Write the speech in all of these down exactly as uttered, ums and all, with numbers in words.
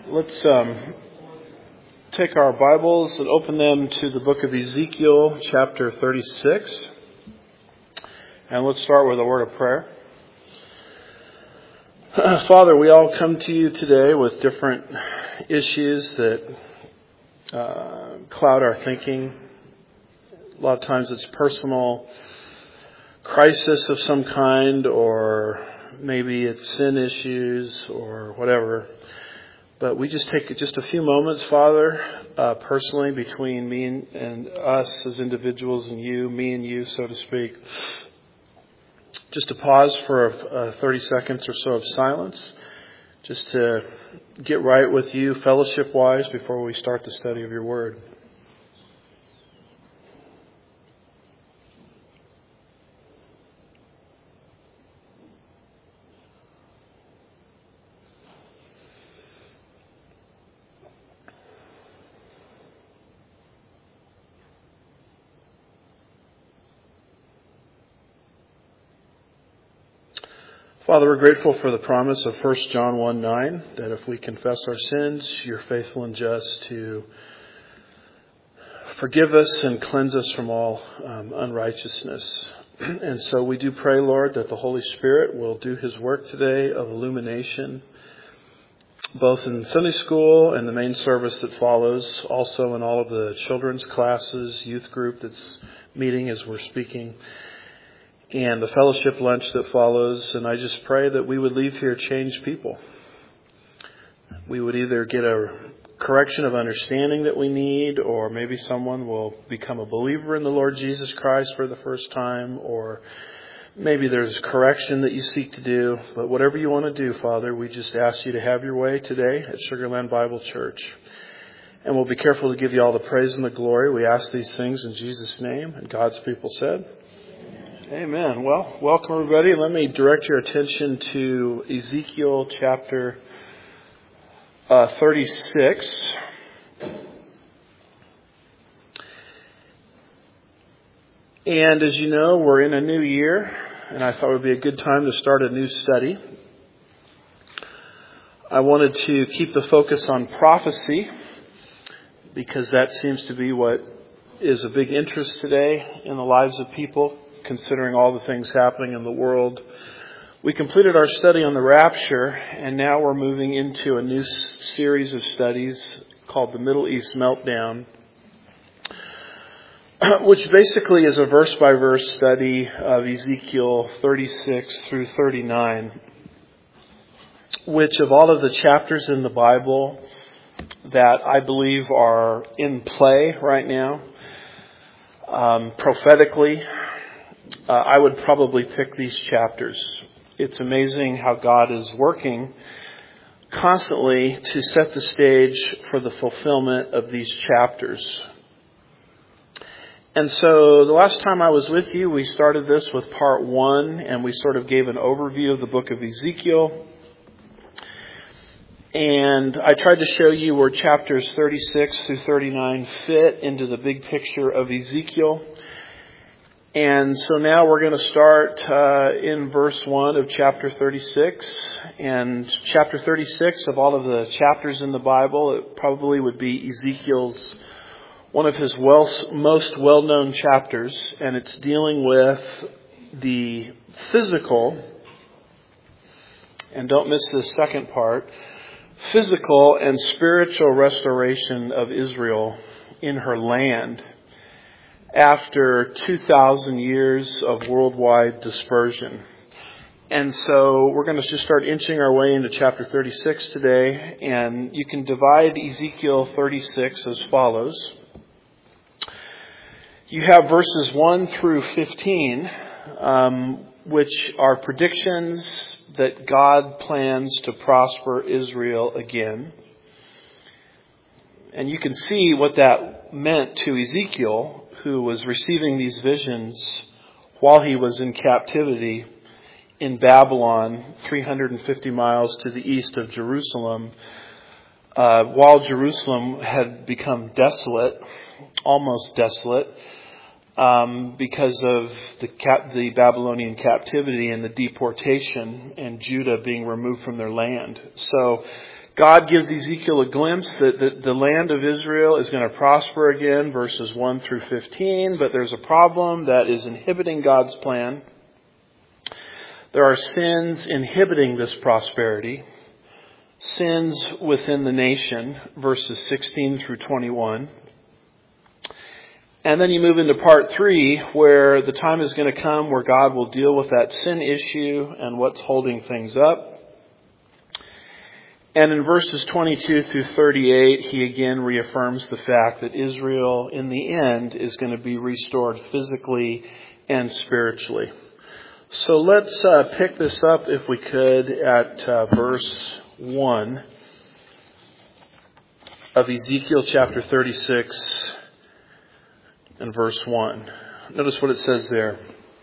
Let's um, take our Bibles and open them to the book of Ezekiel, chapter thirty-six. And let's start with a word of prayer. Father, we all come to you today with different issues that uh, cloud our thinking. A lot of times it's personal crisis of some kind, or maybe it's sin issues or whatever. But we just take just a few moments, Father, uh, personally between me and, and us as individuals and you, me and you, so to speak. Just to pause for uh, thirty seconds or so of silence, just to get right with you fellowship-wise before we start the study of your word. Father, we're grateful for the promise of First John one nine, that if we confess our sins, you're faithful and just to forgive us and cleanse us from all um, unrighteousness. And so we do pray, Lord, that the Holy Spirit will do his work today of illumination, both in Sunday school and the main service that follows, also in all of the children's classes, youth group that's meeting as we're speaking, and the fellowship lunch that follows. And I just pray that we would leave here changed people. We would either get a correction of understanding that we need, or maybe someone will become a believer in the Lord Jesus Christ for the first time, or maybe there's correction that you seek to do. But whatever you want to do, Father, we just ask you to have your way today at Sugar Land Bible Church. And we'll be careful to give you all the praise and the glory. We ask these things in Jesus' name. And God's people said, Amen. Well, welcome everybody. Let me direct your attention to Ezekiel chapter uh, thirty-six. And as you know, we're in a new year, and I thought it would be a good time to start a new study. I wanted to keep the focus on prophecy, because that seems to be what is a big interest today in the lives of people, considering all the things happening in the world. We completed our study on the rapture, and now we're moving into a new series of studies called the Middle East Meltdown, which basically is a verse-by-verse study of Ezekiel thirty-six through thirty-nine, which of all of the chapters in the Bible that I believe are in play right now, um, prophetically, Uh, I would probably pick these chapters. It's amazing how God is working constantly to set the stage for the fulfillment of these chapters. And so the last time I was with you, we started this with part one, and we sort of gave an overview of the book of Ezekiel. And I tried to show you where chapters thirty-six through thirty-nine fit into the big picture of Ezekiel. And so now we're going to start uh, in verse one of chapter thirty-six. And chapter thirty-six, of all of the chapters in the Bible, it probably would be Ezekiel's, one of his well, most well-known chapters. And it's dealing with the physical, and don't miss this second part, physical and spiritual restoration of Israel in her land after two thousand years of worldwide dispersion. And so we're going to just start inching our way into chapter thirty-six today. And you can divide Ezekiel thirty-six as follows. You have verses one through fifteen, um, which are predictions that God plans to prosper Israel again. And you can see what that meant to Ezekiel, who was receiving these visions while he was in captivity in Babylon, three hundred fifty miles to the east of Jerusalem, uh, while Jerusalem had become desolate, almost desolate, um, because of the, cap- the Babylonian captivity and the deportation, and Judah being removed from their land. So God gives Ezekiel a glimpse that the, the land of Israel is going to prosper again, verses one through fifteen, but there's a problem that is inhibiting God's plan. There are sins inhibiting this prosperity. Sins within the nation, verses sixteen through twenty-one. And then you move into part three, where the time is going to come where God will deal with that sin issue and what's holding things up. And in verses twenty-two through thirty-eight, he again reaffirms the fact that Israel, in the end, is going to be restored physically and spiritually. So let's uh, pick this up, if we could, at uh, verse one of Ezekiel chapter thirty-six and verse one. Notice what it says there.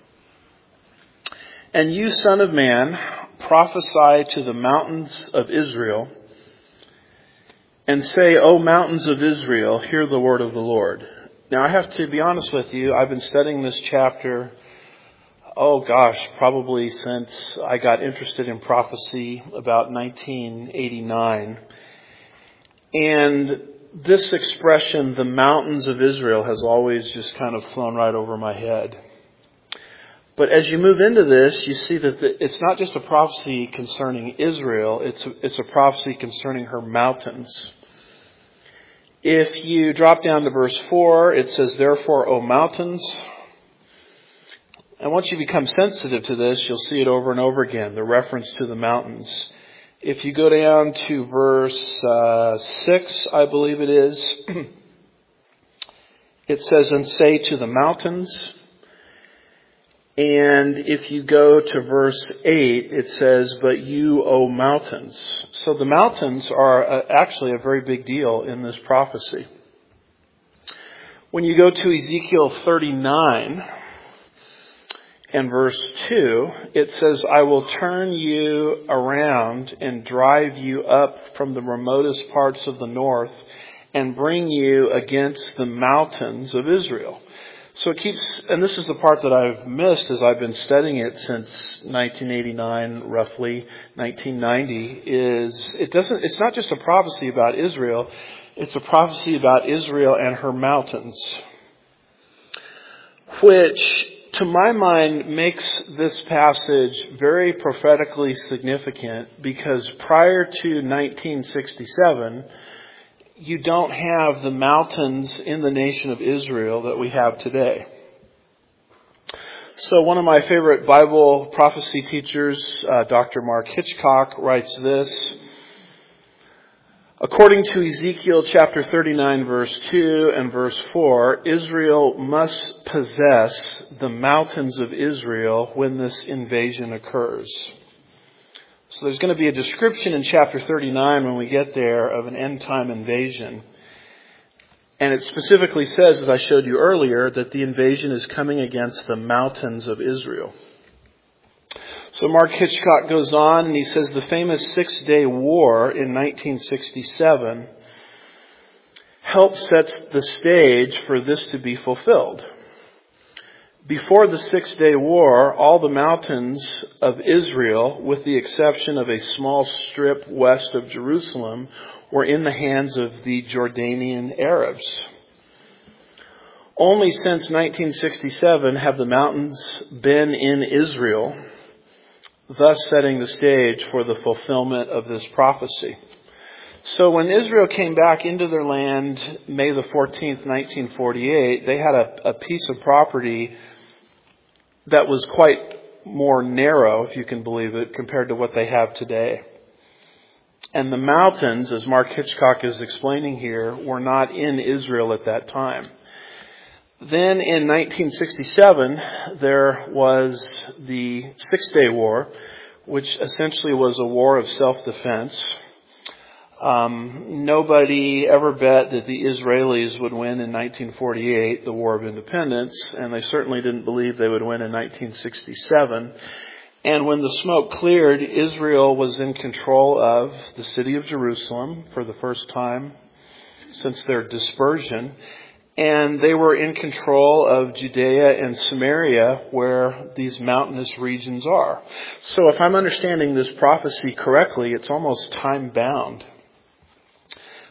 And you, son of man, prophesy to the mountains of Israel, and say, O mountains of Israel, hear the word of the Lord. Now, I have to be honest with you. I've been studying this chapter, oh gosh, probably since I got interested in prophecy about nineteen eighty-nine. And this expression, the mountains of Israel, has always just kind of flown right over my head. But as you move into this, you see that it's not just a prophecy concerning Israel, it's a, it's a prophecy concerning her mountains. If you drop down to verse four, it says, Therefore, O mountains. And once you become sensitive to this, you'll see it over and over again, the reference to the mountains. If you go down to verse uh, six, I believe it is, it says, And say to the mountains. And if you go to verse eight, it says, But you, O mountains. So the mountains are uh, actually a very big deal in this prophecy. When you go to Ezekiel thirty-nine and verse two, it says, I will turn you around and drive you up from the remotest parts of the north and bring you against the mountains of Israel. So it keeps, and this is the part that I've missed as I've been studying it since nineteen eighty-nine, roughly nineteen ninety, is it doesn't, it's not just a prophecy about Israel, it's a prophecy about Israel and her mountains, which to my mind makes this passage very prophetically significant, because prior to nineteen sixty-seven, you don't have the mountains in the nation of Israel that we have today. So one of my favorite Bible prophecy teachers, uh, Doctor Mark Hitchcock, writes this. According to Ezekiel chapter thirty-nine, verse two and verse four, Israel must possess the mountains of Israel when this invasion occurs. So there's going to be a description in chapter thirty-nine when we get there of an end-time invasion. And it specifically says, as I showed you earlier, that the invasion is coming against the mountains of Israel. So Mark Hitchcock goes on and he says the famous Six-Day War in nineteen sixty-seven helped set the stage for this to be fulfilled. Before the Six-Day War, all the mountains of Israel, with the exception of a small strip west of Jerusalem, were in the hands of the Jordanian Arabs. Only since nineteen sixty-seven have the mountains been in Israel, thus setting the stage for the fulfillment of this prophecy. So when Israel came back into their land May the fourteenth, nineteen forty-eight, they had a, a piece of property that was quite more narrow, if you can believe it, compared to what they have today. And the mountains, as Mark Hitchcock is explaining here, were not in Israel at that time. Then in nineteen sixty-seven, there was the Six-Day War, which essentially was a war of self-defense. Um, nobody ever bet that the Israelis would win in nineteen forty-eight, the War of Independence, and they certainly didn't believe they would win in nineteen sixty-seven. And when the smoke cleared, Israel was in control of the city of Jerusalem for the first time since their dispersion. And they were in control of Judea and Samaria, where these mountainous regions are. So if I'm understanding this prophecy correctly, it's almost time-bound.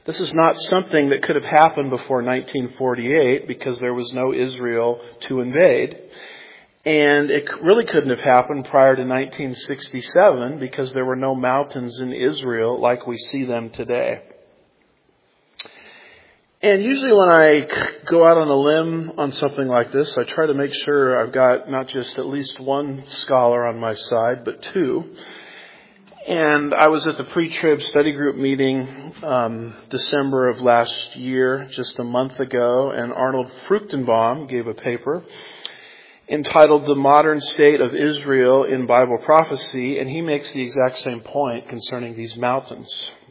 This is not something that could have happened before nineteen forty-eight because there was no Israel to invade. And it really couldn't have happened prior to nineteen sixty-seven because there were no mountains in Israel like we see them today. And usually when I go out on a limb on something like this, I try to make sure I've got not just at least one scholar on my side, but two. And I was at the pre-trib study group meeting um, December of last year, just a month ago, and Arnold Fruchtenbaum gave a paper entitled The Modern State of Israel in Bible Prophecy, and he makes the exact same point concerning these mountains.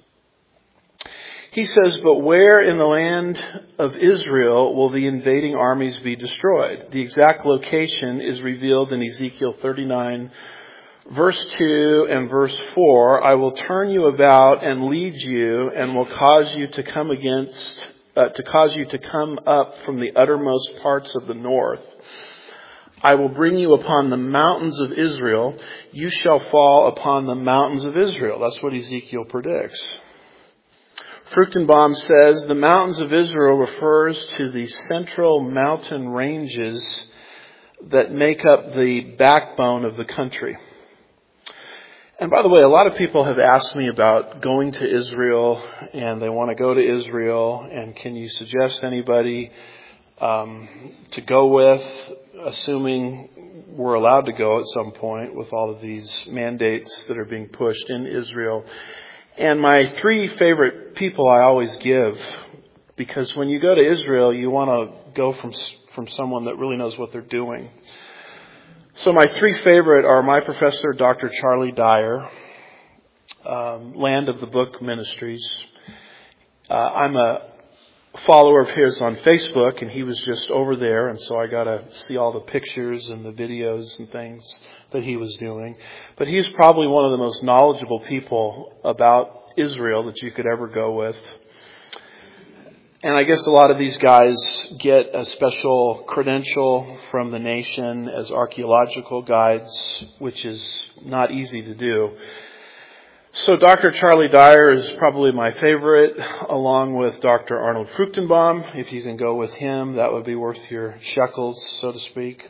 He says, but where in the land of Israel will the invading armies be destroyed? The exact location is revealed in Ezekiel thirty-nine, verse two and verse four. I will turn you about and lead you and will cause you to come against, uh, to cause you to come up from the uttermost parts of the north. I will bring you upon the mountains of Israel. You shall fall upon the mountains of Israel. That's what Ezekiel predicts. Fruchtenbaum says the mountains of Israel refers to the central mountain ranges that make up the backbone of the country. And by the way, a lot of people have asked me about going to Israel, and they want to go to Israel, and can you suggest anybody um, to go with, assuming we're allowed to go at some point with all of these mandates that are being pushed in Israel. And my three favorite people I always give, because when you go to Israel, you want to go from from someone that really knows what they're doing. So my three favorite are my professor, Doctor Charlie Dyer, um, Land of the Book Ministries. Uh, I'm a follower of his on Facebook, and he was just over there, and so I got to see all the pictures and the videos and things that he was doing. But he's probably one of the most knowledgeable people about Israel that you could ever go with. And I guess a lot of these guys get a special credential from the nation as archaeological guides, which is not easy to do. So Doctor Charlie Dyer is probably my favorite, along with Doctor Arnold Fruchtenbaum. If you can go with him, that would be worth your shekels, so to speak.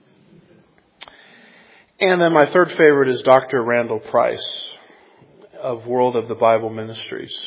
And then my third favorite is Doctor Randall Price of World of the Bible Ministries.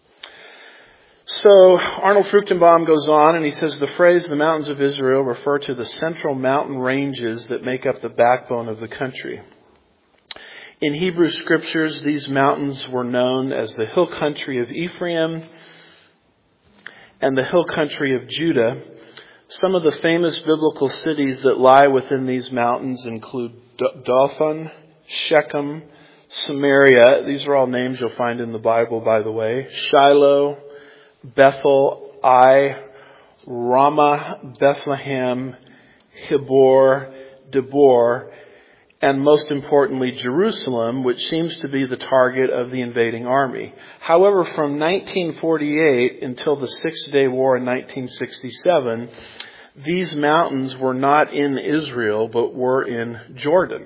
So Arnold Fruchtenbaum goes on and he says the phrase the mountains of Israel refer to the central mountain ranges that make up the backbone of the country. In Hebrew scriptures, these mountains were known as the hill country of Ephraim and the hill country of Judah. Some of the famous biblical cities that lie within these mountains include Dothan, Shechem, Samaria. These are all names you'll find in the Bible, by the way. Shiloh, Bethel, Ai, Ramah, Bethlehem, Hebor, Debor, and most importantly, Jerusalem, which seems to be the target of the invading army. However, from nineteen forty-eight until the Six-Day War in nineteen sixty-seven, these mountains were not in Israel, but were in Jordan.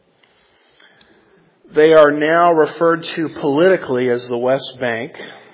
They are now referred to politically as the West Bank.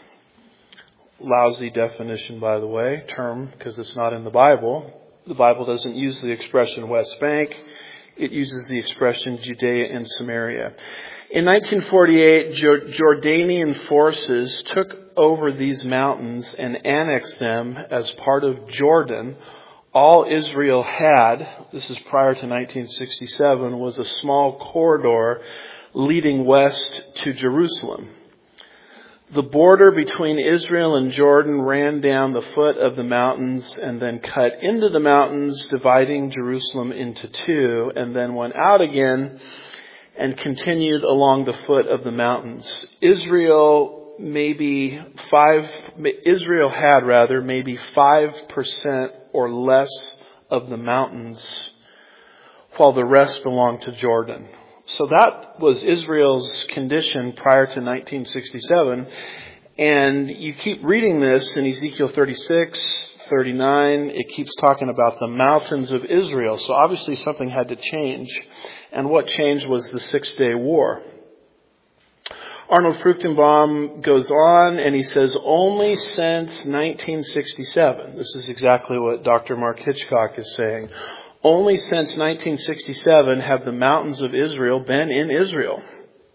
Lousy definition, by the way, term, because it's not in the Bible. The Bible doesn't use the expression West Bank. It uses the expression Judea and Samaria. In nineteen forty-eight, Jordanian forces took over these mountains and annexed them as part of Jordan. All Israel had, this is prior to nineteen sixty-seven, was a small corridor leading west to Jerusalem. The border between Israel and Jordan ran down the foot of the mountains and then cut into the mountains, dividing Jerusalem into two, and then went out again and continued along the foot of the mountains. Israel maybe five, Israel had rather maybe five percent or less of the mountains, while the rest belonged to Jordan. So that was Israel's condition prior to nineteen sixty-seven. And you keep reading this in Ezekiel thirty-six, thirty-nine. It keeps talking about the mountains of Israel. So obviously something had to change. And what changed was the Six-Day War. Arnold Fruchtenbaum goes on and he says, only since nineteen sixty-seven, this is exactly what Doctor Mark Hitchcock is saying, only since nineteen sixty-seven have the mountains of Israel been in Israel.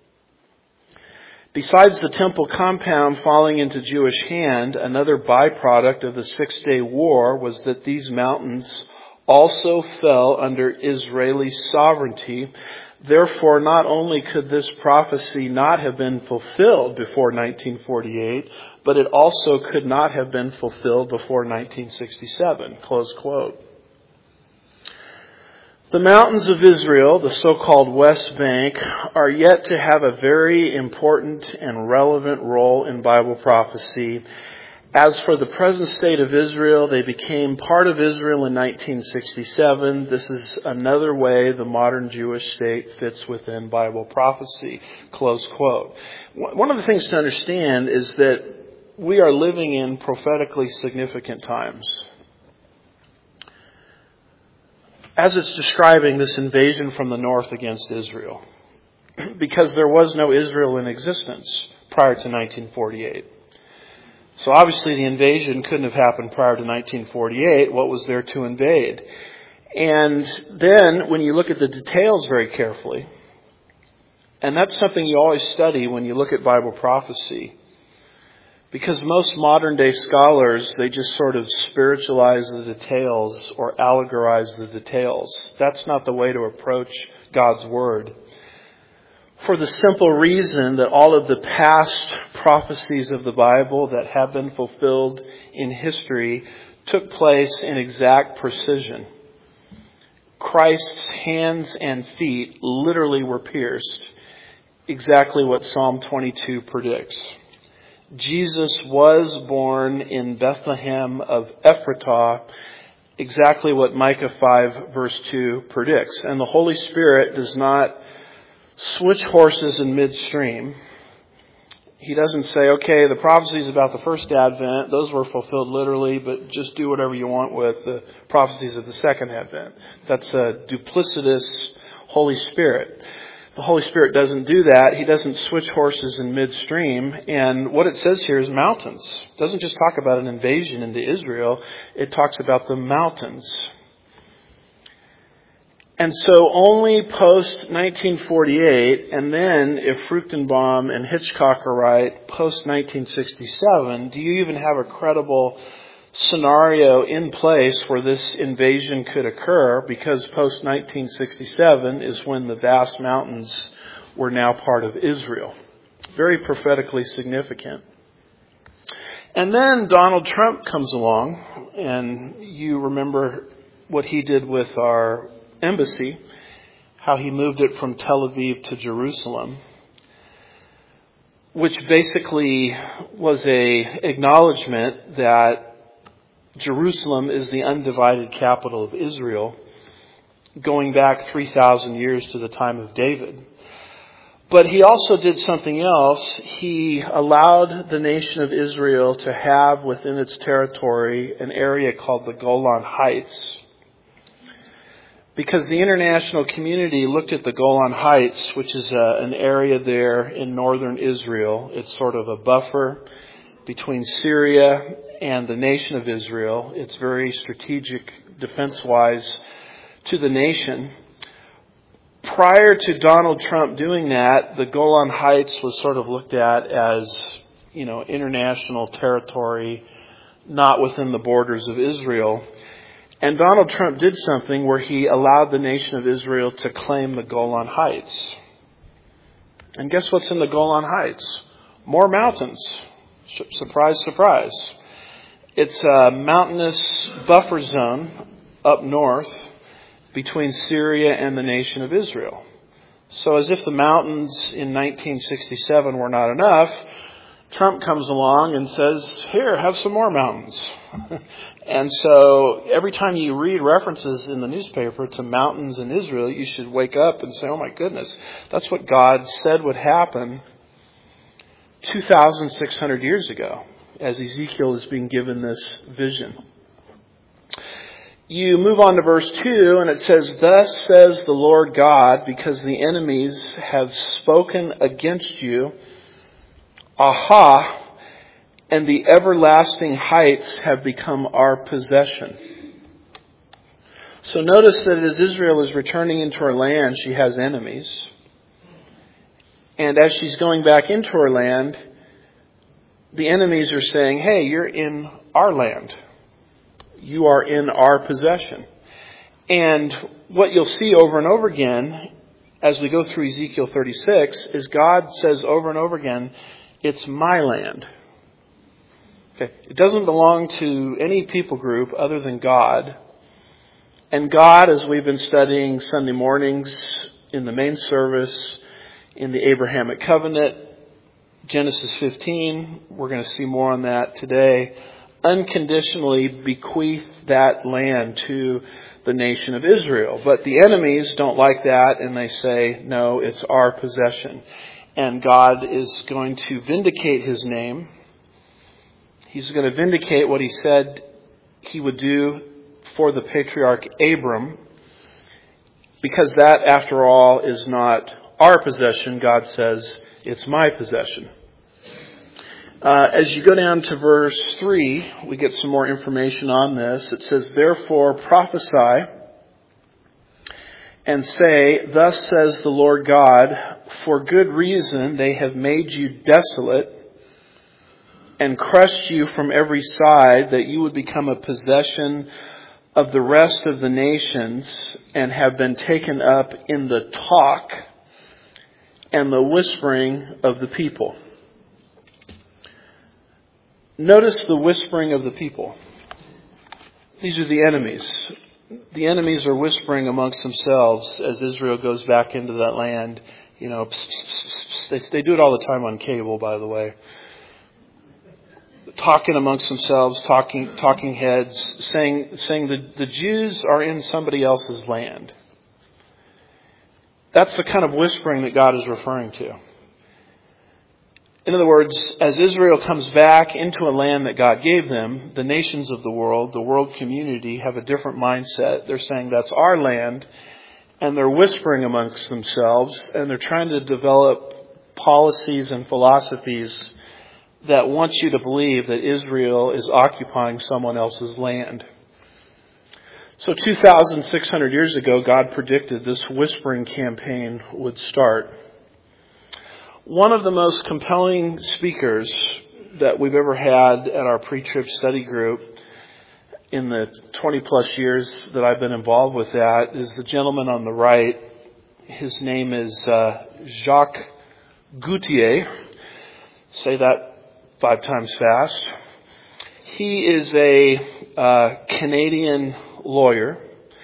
Besides the temple compound falling into Jewish hand, another byproduct of the Six-Day War was that these mountains also fell under Israeli sovereignty. Therefore, not only could this prophecy not have been fulfilled before nineteen forty-eight, but it also could not have been fulfilled before nineteen sixty-seven. Close quote. The mountains of Israel, the so-called West Bank, are yet to have a very important and relevant role in Bible prophecy. As for the present state of Israel, they became part of Israel in nineteen sixty-seven. This is another way the modern Jewish state fits within Bible prophecy. Close quote. One of the things to understand is that we are living in prophetically significant times. As it's describing this invasion from the north against Israel, because there was no Israel in existence prior to nineteen forty-eight. So obviously the invasion couldn't have happened prior to nineteen forty-eight. What was there to invade? And then when you look at the details very carefully, and that's something you always study when you look at Bible prophecy, because most modern day scholars, they just sort of spiritualize the details or allegorize the details. That's not the way to approach God's Word. For the simple reason that all of the past prophecies of the Bible that have been fulfilled in history took place in exact precision. Christ's hands and feet literally were pierced. Exactly what Psalm twenty-two predicts. Jesus was born in Bethlehem of Ephratah, exactly what Micah five verse two predicts. And the Holy Spirit does not switch horses in midstream. He doesn't say, okay, the prophecies about the first advent, those were fulfilled literally, but just do whatever you want with the prophecies of the second advent. That's a duplicitous Holy Spirit. The Holy Spirit doesn't do that. He doesn't switch horses in midstream. And what it says here is mountains. It doesn't just talk about an invasion into Israel. It talks about the mountains. And so only post nineteen forty-eight, and then if Fruchtenbaum and Hitchcock are right, post nineteen sixty-seven, do you even have a credible scenario in place where this invasion could occur, because post nineteen sixty-seven is when the vast mountains were now part of Israel. Very prophetically significant. And then Donald Trump comes along, and you remember what he did with our embassy, how he moved it from Tel Aviv to Jerusalem, which basically was a acknowledgement that Jerusalem is the undivided capital of Israel, going back three thousand years to the time of David. But he also did something else. He allowed the nation of Israel to have within its territory an area called the Golan Heights, because the international community looked at the Golan Heights, which is a, an area there in northern Israel. It's sort of a buffer between Syria and the nation of Israel. It's very strategic defense-wise to the nation. Prior to Donald Trump doing that, the Golan Heights was sort of looked at as, you know, international territory, not within the borders of Israel. And Donald Trump did something where he allowed the nation of Israel to claim the Golan Heights. And guess what's in the Golan Heights? More mountains. Surprise, surprise. It's a mountainous buffer zone up north between Syria and the nation of Israel. So as if the mountains in nineteen sixty-seven were not enough, Trump comes along and says, here, have some more mountains. And so every time you read references in the newspaper to mountains in Israel, you should wake up and say, oh my goodness, that's what God said would happen two thousand six hundred years ago, as Ezekiel is being given this vision. You move on to verse two, and it says, thus says the Lord God, because the enemies have spoken against you, Aha, and the everlasting heights have become our possession. So notice that as Israel is returning into her land, she has enemies. And as she's going back into her land, the enemies are saying, hey, you're in our land. You are in our possession. And what you'll see over and over again as we go through Ezekiel thirty-six is God says over and over again, it's my land. Okay. It doesn't belong to any people group other than God. And God, as we've been studying Sunday mornings in the main service, in the Abrahamic covenant, Genesis fifteen, we're going to see more on that today, unconditionally bequeathed that land to the nation of Israel. But the enemies don't like that, and they say, no, it's our possession. And God is going to vindicate his name. He's going to vindicate what he said he would do for the patriarch Abram, because that, after all, is not our possession. God says, it's my possession. Uh, as you go down to verse three, we get some more information on this. It says, therefore prophesy and say, thus says the Lord God, for good reason they have made you desolate and crushed you from every side, that you would become a possession of the rest of the nations, and have been taken up in the talk and the whispering of the people. Notice the whispering of the people. These are the enemies. The enemies are whispering amongst themselves as Israel goes back into that land. You know, pss, pss, pss, pss. They, they do it all the time on cable, by the way. Talking amongst themselves, talking talking heads, saying saying that the Jews are in somebody else's land. That's the kind of whispering that God is referring to. In other words, as Israel comes back into a land that God gave them, the nations of the world, the world community, have a different mindset. They're saying that's our land, and they're whispering amongst themselves, and they're trying to develop policies and philosophies that want you to believe that Israel is occupying someone else's land. So two thousand six hundred years ago, God predicted this whispering campaign would start. One of the most compelling speakers that we've ever had at our pre-trib study group in the twenty plus years that I've been involved with that is the gentleman on the right. His name is uh, Jacques Gauthier. Say that five times fast. He is a uh, Canadian lawyer,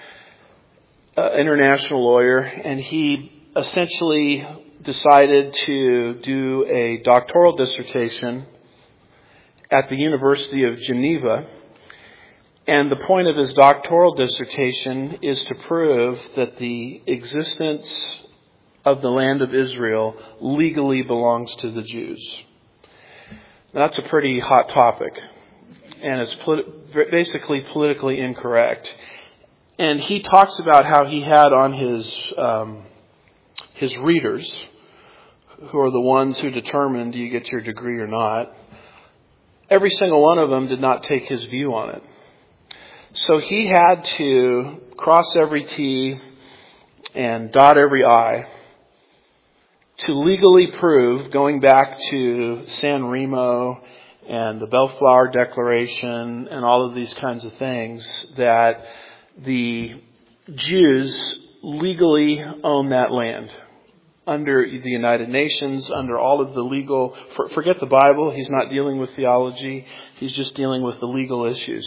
uh, international lawyer, and he essentially decided to do a doctoral dissertation at the University of Geneva. And the point of his doctoral dissertation is to prove that the existence of the land of Israel legally belongs to the Jews. That's a pretty hot topic, and it's polit- basically politically incorrect. And he talks about how he had on his um, his readers, who are the ones who determine do you get your degree or not. Every single one of them did not take his view on it. So he had to cross every T and dot every I to legally prove, going back to San Remo and the Bellflower Declaration and all of these kinds of things, that the Jews legally own that land under the United Nations, under all of the legal... Forget the Bible. He's not dealing with theology. He's just dealing with the legal issues.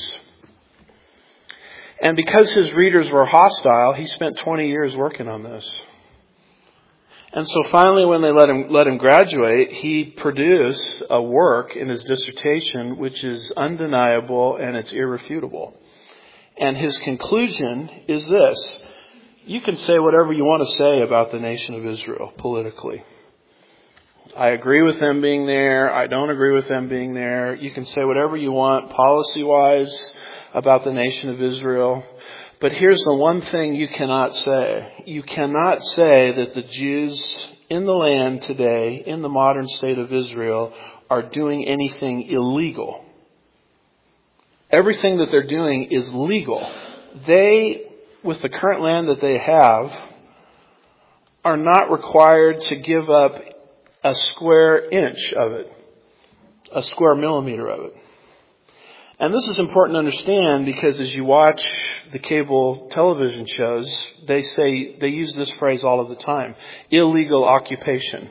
And because his readers were hostile, he spent twenty years working on this. And so finally, when they let him let him graduate, he produced a work in his dissertation which is undeniable and it's irrefutable. And his conclusion is this: you can say whatever you want to say about the nation of Israel politically. I agree with them being there. I don't agree with them being there. You can say whatever you want policy-wise about the nation of Israel. But here's the one thing you cannot say. You cannot say that the Jews in the land today, in the modern state of Israel, are doing anything illegal. Everything that they're doing is legal. They, with the current land that they have, are not required to give up a square inch of it, a square millimeter of it. And this is important to understand because as you watch the cable television shows, they say, they use this phrase all of the time, illegal occupation.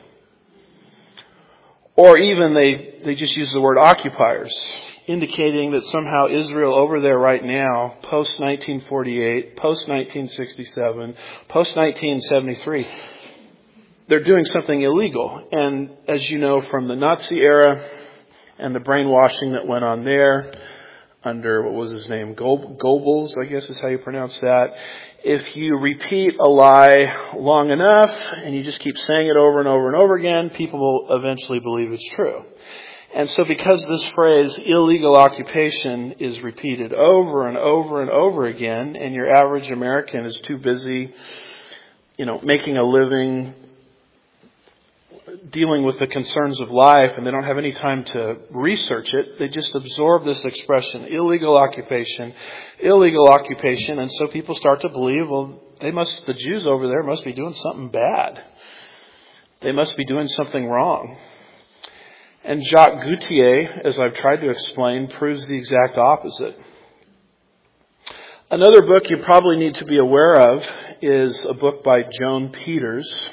Or even they, they just use the word occupiers, indicating that somehow Israel over there right now, post nineteen forty-eight, post nineteen sixty-seven, post nineteen seventy-three, they're doing something illegal. And as you know from the Nazi era and the brainwashing that went on there, under, what was his name, Goebbels, I guess is how you pronounce that. If you repeat a lie long enough and you just keep saying it over and over and over again, people will eventually believe it's true. And so because this phrase, illegal occupation, is repeated over and over and over again, and your average American is too busy, you know, making a living, dealing with the concerns of life, and they don't have any time to research it, they just absorb this expression, illegal occupation, illegal occupation, and so people start to believe, well, they must, the Jews over there must be doing something bad. They must be doing something wrong. And Jacques Gautier, as I've tried to explain, proves the exact opposite. Another book you probably need to be aware of is a book by Joan Peters.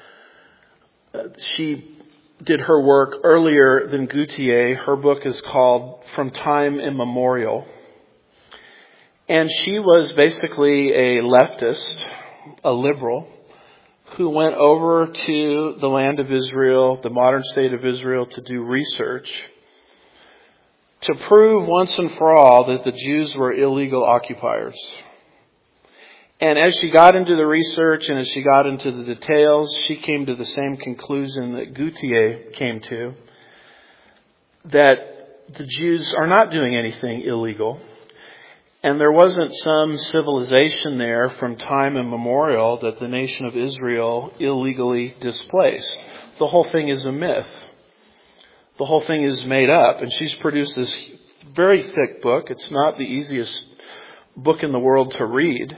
She did her work earlier than Gautier. Her book is called From Time Immemorial. And she was basically a leftist, a liberal, who went over to the land of Israel, the modern state of Israel, to do research, to prove once and for all that the Jews were illegal occupiers. And as she got into the research and as she got into the details, she came to the same conclusion that Gautier came to, that the Jews are not doing anything illegal. And there wasn't some civilization there from time immemorial that the nation of Israel illegally displaced. The whole thing is a myth. The whole thing is made up. And she's produced this very thick book. It's not the easiest book in the world to read.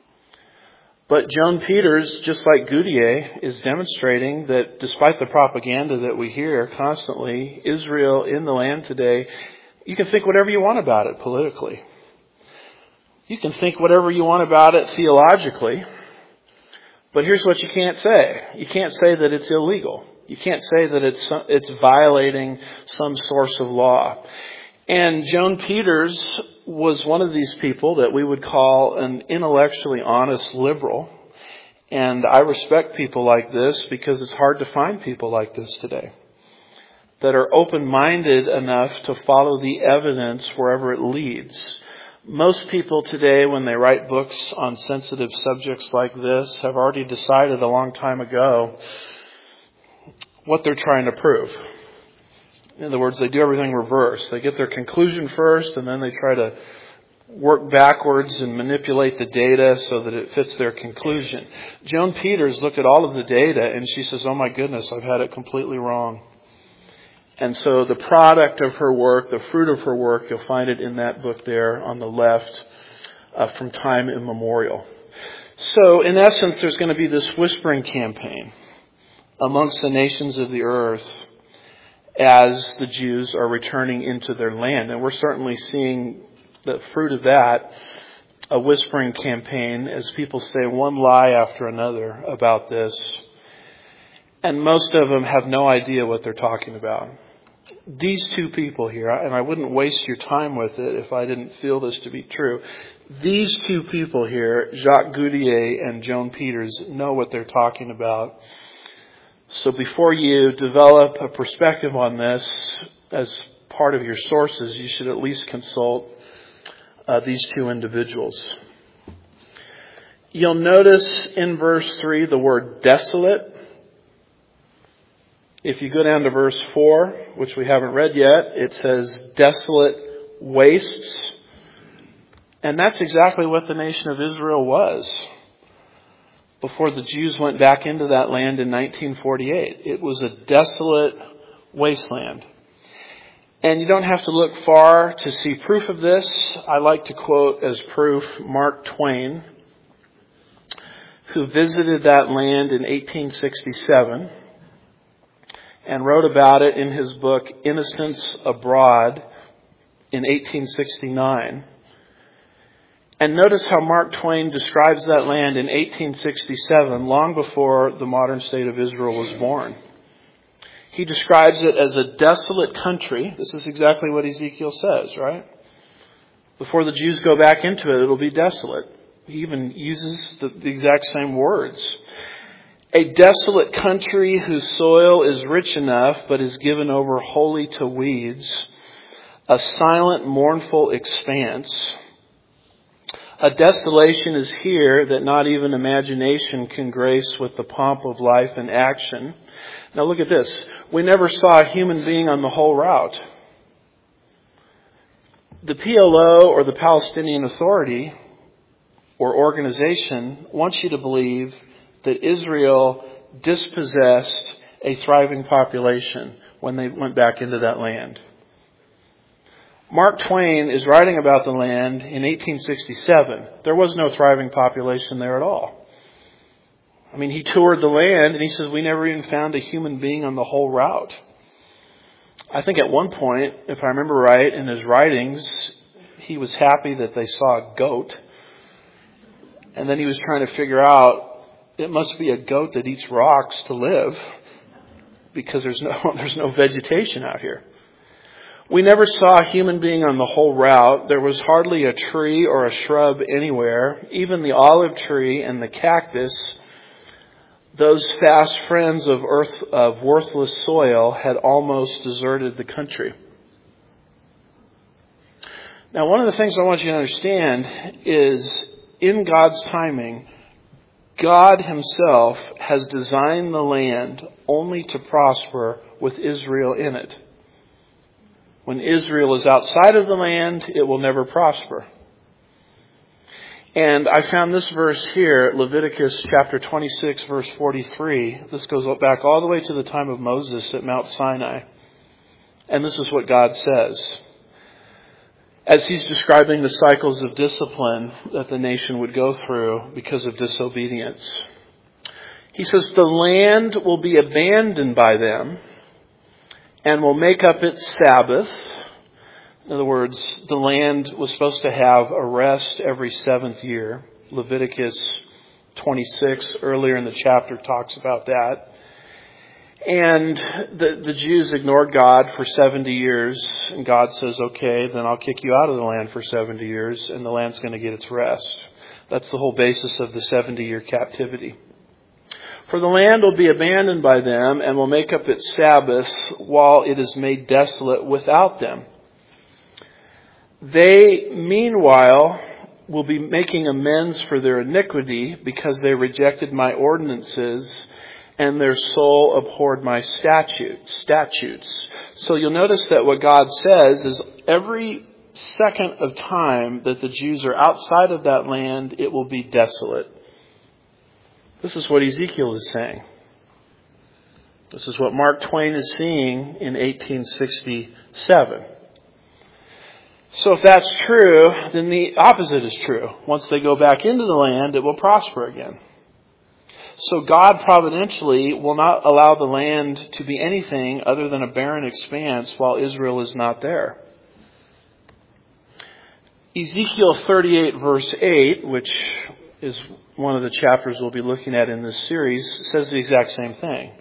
But Joan Peters, just like Gautier, is demonstrating that despite the propaganda that we hear constantly, Israel in the land today, you can think whatever you want about it politically. You can think whatever you want about it theologically. But here's what you can't say. You can't say that it's illegal. You can't say that it's it's violating some source of law. And Joan Peters was one of these people that we would call an intellectually honest liberal. And I respect people like this because it's hard to find people like this today that are open-minded enough to follow the evidence wherever it leads. Most people today, when they write books on sensitive subjects like this, have already decided a long time ago what they're trying to prove. In other words, they do everything reverse. They get their conclusion first, and then they try to work backwards and manipulate the data so that it fits their conclusion. Joan Peters looked at all of the data, and she says, oh my goodness, I've had it completely wrong. And so the product of her work, the fruit of her work, you'll find it in that book there on the left, uh, From Time Immemorial. So in essence, there's going to be this whispering campaign amongst the nations of the earth as the Jews are returning into their land. And we're certainly seeing the fruit of that, a whispering campaign, as people say one lie after another about this. And most of them have no idea what they're talking about. These two people here, and I wouldn't waste your time with it if I didn't feel this to be true. These two people here, Jacques Gautier and Joan Peters, know what they're talking about. So before you develop a perspective on this as part of your sources, you should at least consult uh, these two individuals. You'll notice in verse three the word desolate. If you go down to verse four, which we haven't read yet, it says desolate wastes. And that's exactly what the nation of Israel was before the Jews went back into that land in nineteen forty-eight. It was a desolate wasteland. And you don't have to look far to see proof of this. I like to quote as proof Mark Twain, who visited that land in eighteen sixty-seven and wrote about it in his book Innocents Abroad in eighteen sixty-nine. And notice how Mark Twain describes that land in eighteen sixty-seven, long before the modern state of Israel was born. He describes it as a desolate country. This is exactly what Ezekiel says, right? Before the Jews go back into it, it'll be desolate. He even uses the, the exact same words. A desolate country whose soil is rich enough but is given over wholly to weeds. A silent, mournful expanse. A desolation is here that not even imagination can grace with the pomp of life and action. Now look at this. We never saw a human being on the whole route. The P L O or the Palestinian Authority or organization wants you to believe that Israel dispossessed a thriving population when they went back into that land. Mark Twain is writing about the land in eighteen sixty-seven. There was no thriving population there at all. I mean, he toured the land and he says, we never even found a human being on the whole route. I think at one point, if I remember right, in his writings, he was happy that they saw a goat. And then he was trying to figure out, it must be a goat that eats rocks to live, because there's no, there's no vegetation out here. We never saw a human being on the whole route. There was hardly a tree or a shrub anywhere. Even the olive tree and the cactus, those fast friends of earth, of worthless soil, had almost deserted the country. Now, one of the things I want you to understand is, in God's timing, God himself has designed the land only to prosper with Israel in it. When Israel is outside of the land, it will never prosper. And I found this verse here, Leviticus chapter twenty-six, verse forty-three. This goes back all the way to the time of Moses at Mount Sinai. And this is what God says, as he's describing the cycles of discipline that the nation would go through because of disobedience. He says, the land will be abandoned by them and will make up its Sabbath. In other words, the land was supposed to have a rest every seventh year. Leviticus twenty-six, earlier in the chapter, talks about that. And the, the Jews ignored God for seventy years. And God says, okay, then I'll kick you out of the land for seventy years, and the land's going to get its rest. That's the whole basis of the seventy-year captivity. For the land will be abandoned by them and will make up its Sabbaths while it is made desolate without them. They, meanwhile, will be making amends for their iniquity because they rejected my ordinances and their soul abhorred my statutes. statutes. So you'll notice that what God says is every second of time that the Jews are outside of that land, it will be desolate. This is what Ezekiel is saying. This is what Mark Twain is seeing in eighteen sixty-seven. So if that's true, then the opposite is true. Once they go back into the land, it will prosper again. So God providentially will not allow the land to be anything other than a barren expanse while Israel is not there. Ezekiel thirty-eight verse eight, which is one of the chapters we'll be looking at in this series, says the exact same thing.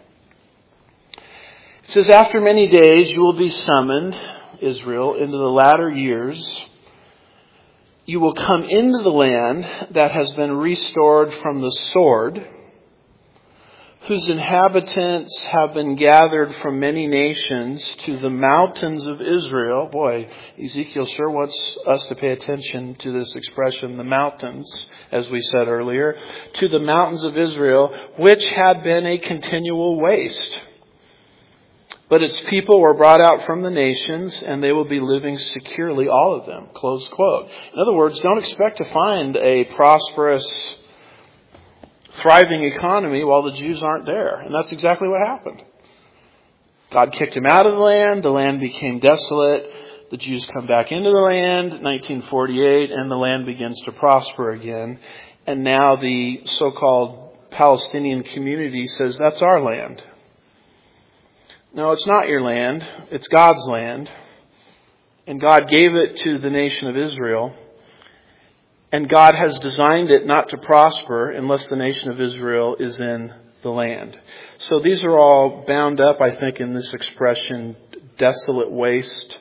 It says, after many days you will be summoned, Israel, into the latter years. You will come into the land that has been restored from the sword, whose inhabitants have been gathered from many nations to the mountains of Israel. Boy, Ezekiel sure wants us to pay attention to this expression, the mountains, as we said earlier. To the mountains of Israel, which had been a continual waste. But its people were brought out from the nations, and they will be living securely, all of them. Close quote. In other words, don't expect to find a prosperous, thriving economy while the Jews aren't there. And that's exactly what happened. God kicked him out of the land. The land became desolate. The Jews come back into the land, nineteen forty-eight, and the land begins to prosper again. And now the so-called Palestinian community says, that's our land. No, it's not your land. It's God's land. And God gave it to the nation of Israel. And God has designed it not to prosper unless the nation of Israel is in the land. So these are all bound up, I think, in this expression, desolate waste,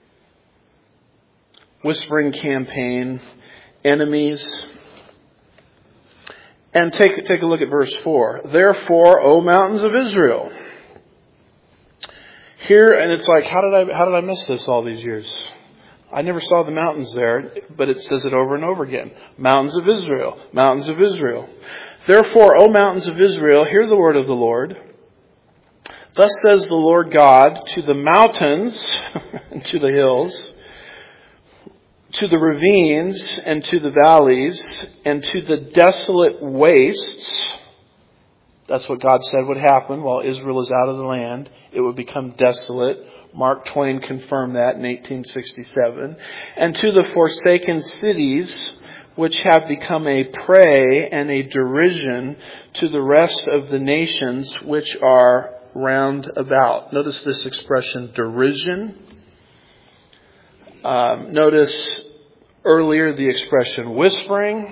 whispering campaign, enemies. And take, take a look at verse four. Therefore, O mountains of Israel. Here, and it's like, how did I, how did I miss this all these years? I never saw the mountains there, but it says it over and over again. Mountains of Israel, mountains of Israel. Therefore, O mountains of Israel, hear the word of the Lord. Thus says the Lord God to the mountains and to the hills, to the ravines and to the valleys, and to the desolate wastes. That's what God said would happen while Israel is out of the land. It would become desolate. Mark Twain confirmed that in eighteen sixty-seven. And to the forsaken cities, which have become a prey and a derision to the rest of the nations which are round about. Notice this expression, derision. Um, notice earlier the expression whispering.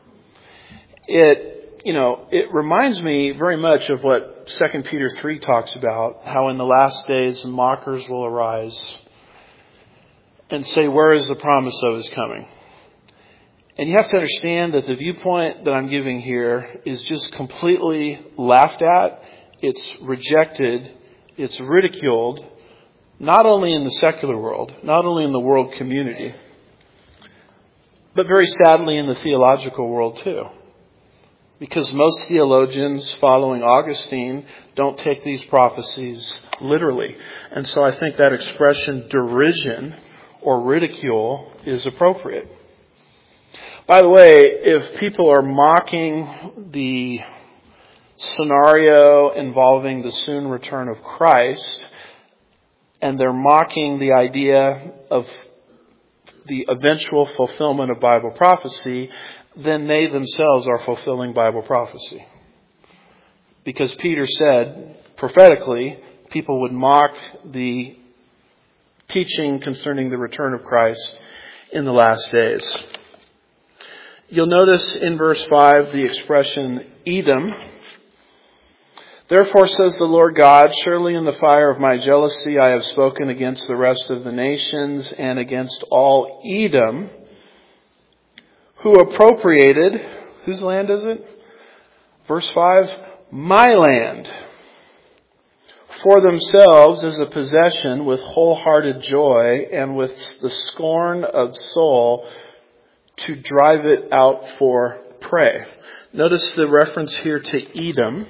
It, you know, it reminds me very much of what Second Peter three talks about, how in the last days mockers will arise and say, where is the promise of his coming? And you have to understand that the viewpoint that I'm giving here is just completely laughed at. It's rejected. It's ridiculed, not only in the secular world, not only in the world community, but very sadly in the theological world too. Because most theologians following Augustine don't take these prophecies literally. And so I think that expression derision or ridicule is appropriate. By the way, if people are mocking the scenario involving the soon return of Christ, and they're mocking the idea of the eventual fulfillment of Bible prophecy, then they themselves are fulfilling Bible prophecy. Because Peter said, prophetically, people would mock the teaching concerning the return of Christ in the last days. You'll notice in verse five the expression Edom. Therefore says the Lord God, surely in the fire of my jealousy I have spoken against the rest of the nations and against all Edom, who appropriated, whose land is it? Verse five, my land, for themselves as a possession with wholehearted joy and with the scorn of soul to drive it out for prey. Notice the reference here to Edom.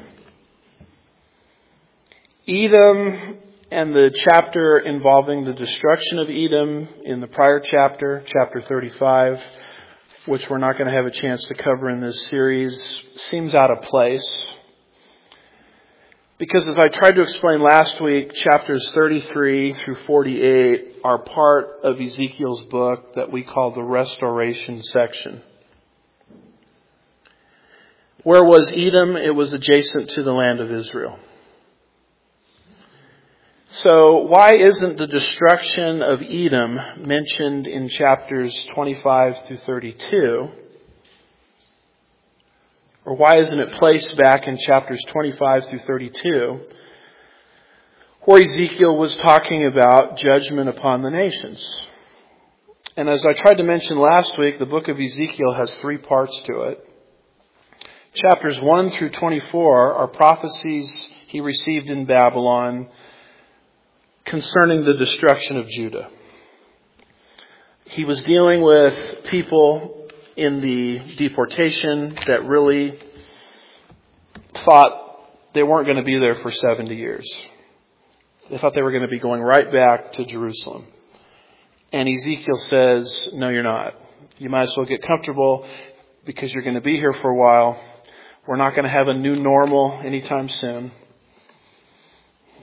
Edom and the chapter involving the destruction of Edom in the prior chapter, chapter thirty-five, which we're not going to have a chance to cover in this series, seems out of place. Because as I tried to explain last week, chapters thirty-three through forty-eight are part of Ezekiel's book that we call the Restoration section. Where was Edom? It was adjacent to the land of Israel. So why isn't the destruction of Edom mentioned in chapters twenty-five through thirty-two? Or why isn't it placed back in chapters twenty-five through thirty-two, where Ezekiel was talking about judgment upon the nations? And as I tried to mention last week, the book of Ezekiel has three parts to it. Chapters one through twenty-four are prophecies he received in Babylon concerning the destruction of Judah. He was dealing with people in the deportation that really thought they weren't going to be there for seventy years. They thought they were going to be going right back to Jerusalem. And Ezekiel says, no, you're not. You might as well get comfortable because you're going to be here for a while. We're not going to have a new normal anytime soon.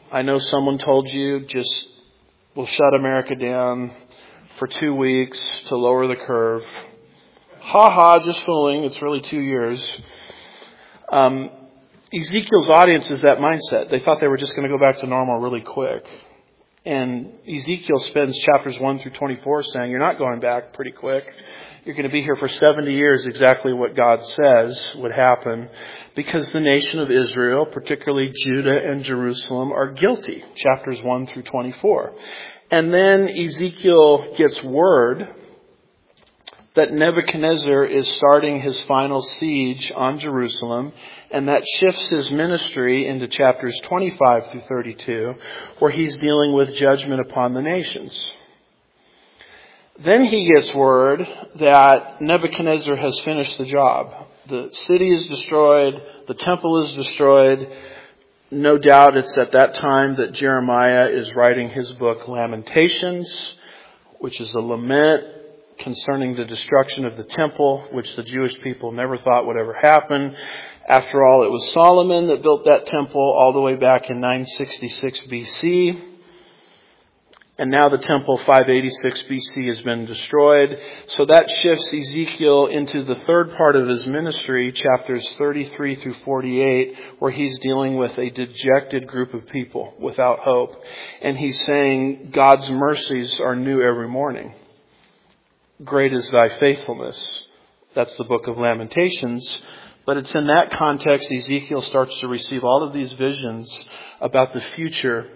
I know someone told you just we'll shut America down for two weeks to lower the curve. Ha ha, just fooling. It's really two years. Um, Ezekiel's audience is that mindset. They thought they were just going to go back to normal really quick. And Ezekiel spends chapters one through twenty-four saying, you're not going back pretty quick. You're going to be here for seventy years, exactly what God says would happen, because the nation of Israel, particularly Judah and Jerusalem, are guilty. Chapters one through twenty-four. And then Ezekiel gets word that Nebuchadnezzar is starting his final siege on Jerusalem, and that shifts his ministry into chapters twenty-five through thirty-two, where he's dealing with judgment upon the nations. Then he gets word that Nebuchadnezzar has finished the job. The city is destroyed, the temple is destroyed. No doubt it's at that time that Jeremiah is writing his book Lamentations, which is a lament concerning the destruction of the temple, which the Jewish people never thought would ever happen. After all, it was Solomon that built that temple all the way back in nine sixty-six B C. And now the temple, five eighty-six B C, has been destroyed. So that shifts Ezekiel into the third part of his ministry, chapters thirty-three through forty-eight, where he's dealing with a dejected group of people without hope. And he's saying, God's mercies are new every morning. Great is thy faithfulness. That's the book of Lamentations. But it's in that context Ezekiel starts to receive all of these visions about the future.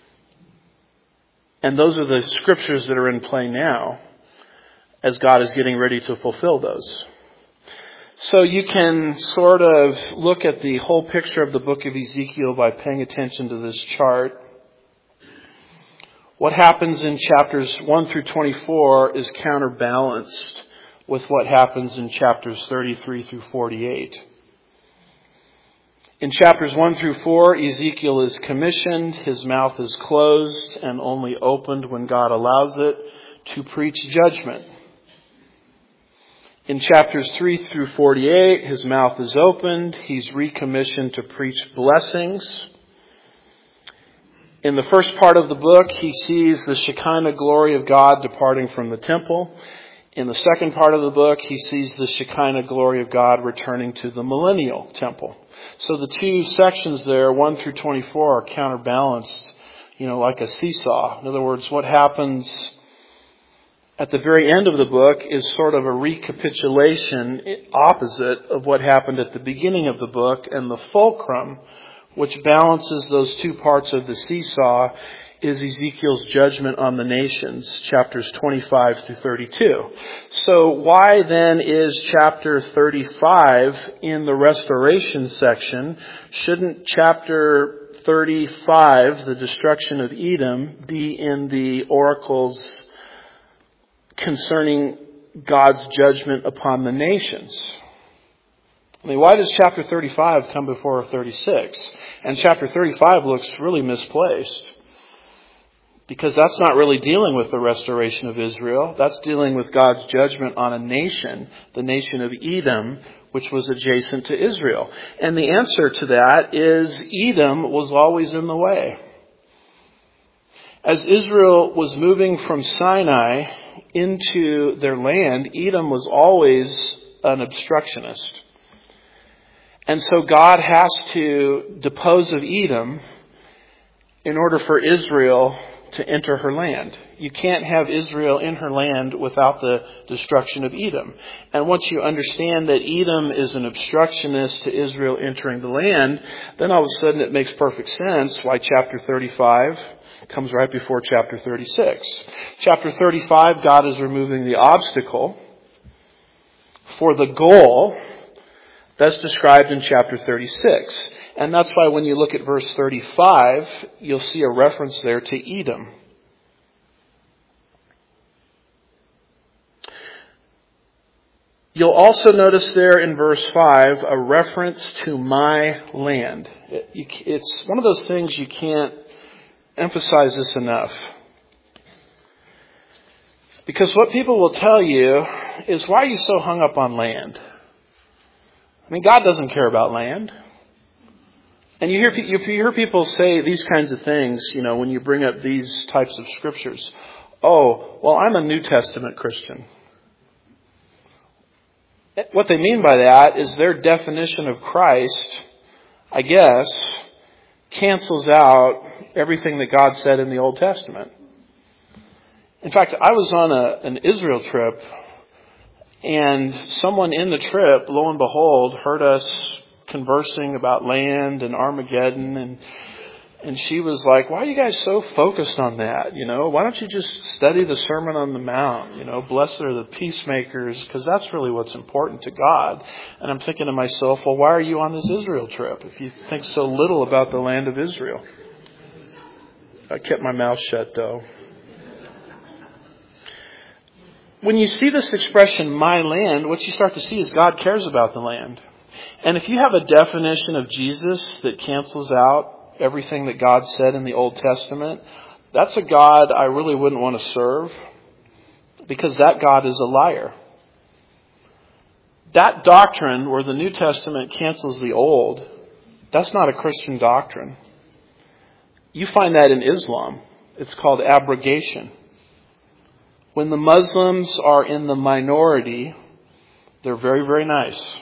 And those are the scriptures that are in play now as God is getting ready to fulfill those. So you can sort of look at the whole picture of the book of Ezekiel by paying attention to this chart. What happens in chapters one through twenty-four is counterbalanced with what happens in chapters thirty-three through forty-eight. In chapters one through four, Ezekiel is commissioned, his mouth is closed and only opened when God allows it to preach judgment. In chapters three through forty-eight, his mouth is opened, he's recommissioned to preach blessings. In the first part of the book, he sees the Shekinah glory of God departing from the temple. In the second part of the book, he sees the Shekinah glory of God returning to the millennial temple. So the two sections there, one through twenty-four, are counterbalanced, you know, like a seesaw. In other words, what happens at the very end of the book is sort of a recapitulation opposite of what happened at the beginning of the book, and the fulcrum, which balances those two parts of the seesaw, is Ezekiel's judgment on the nations, chapters twenty-five through thirty-two. So why then is chapter thirty-five in the restoration section? Shouldn't chapter thirty-five, the destruction of Edom, be in the oracles concerning God's judgment upon the nations? I mean, why does chapter thirty-five come before thirty-six? And chapter thirty-five looks really misplaced, because that's not really dealing with the restoration of Israel. That's dealing with God's judgment on a nation, the nation of Edom, which was adjacent to Israel. And the answer to that is Edom was always in the way. As Israel was moving from Sinai into their land, Edom was always an obstructionist. And so God has to depose of Edom in order for Israel to enter her land. You can't have Israel in her land without the destruction of Edom. And once you understand that Edom is an obstructionist to Israel entering the land, then all of a sudden it makes perfect sense why chapter thirty-five comes right before chapter thirty-six. Chapter thirty-five, God is removing the obstacle for the goal that's described in chapter thirty-six. And that's why when you look at verse thirty-five, you'll see a reference there to Edom. You'll also notice there in verse five a reference to my land. It's one of those things you can't emphasize this enough. Because what people will tell you is, why are you so hung up on land? I mean, God doesn't care about land. And you hear, you hear people say these kinds of things, you know, when you bring up these types of scriptures. Oh, well, I'm a New Testament Christian. What they mean by that is their definition of Christ, I guess, cancels out everything that God said in the Old Testament. In fact, I was on a, an Israel trip, and someone in the trip, lo and behold, heard us conversing about land and Armageddon, and and she was like, "Why are you guys so focused on that? You know, why don't you just study the Sermon on the Mount? You know, blessed are the peacemakers, because that's really what's important to God." And I'm thinking to myself, well, why are you on this Israel trip if you think so little about the land of Israel? I kept my mouth shut, though. When you see this expression, my land, what you start to see is God cares about the land. And if you have a definition of Jesus that cancels out everything that God said in the Old Testament, that's a God I really wouldn't want to serve, because that God is a liar. That doctrine where the New Testament cancels the Old, that's not a Christian doctrine. You find that in Islam. It's called abrogation. When the Muslims are in the minority, they're very, very nice.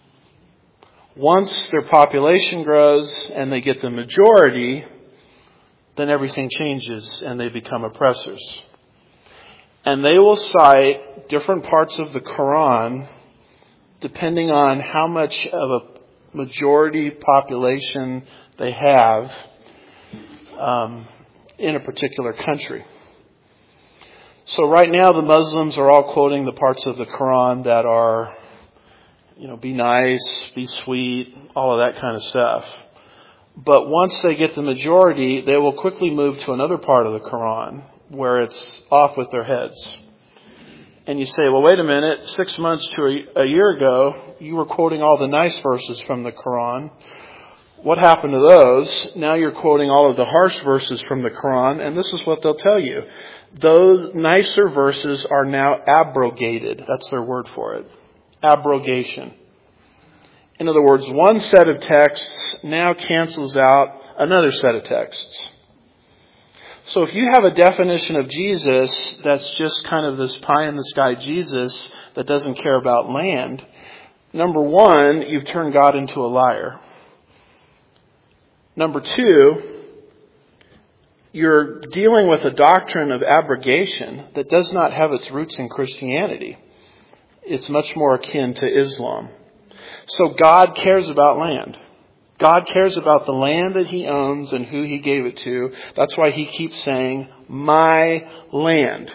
Once their population grows and they get the majority, then everything changes and they become oppressors. And they will cite different parts of the Quran depending on how much of a majority population they have um, in a particular country. So right now the Muslims are all quoting the parts of the Quran that are, you know, be nice, be sweet, all of that kind of stuff. But once they get the majority, they will quickly move to another part of the Quran where it's off with their heads. And you say, well, wait a minute, six months to a, a year ago, you were quoting all the nice verses from the Quran. What happened to those? Now you're quoting all of the harsh verses from the Quran, and this is what they'll tell you. Those nicer verses are now abrogated. That's their word for it. Abrogation. In other words, one set of texts now cancels out another set of texts. So if you have a definition of Jesus that's just kind of this pie-in-the-sky Jesus that doesn't care about land, number one, you've turned God into a liar. Number two, you're dealing with a doctrine of abrogation that does not have its roots in Christianity. It's much more akin to Islam. So God cares about land. God cares about the land that He owns and who He gave it to. That's why He keeps saying, my land.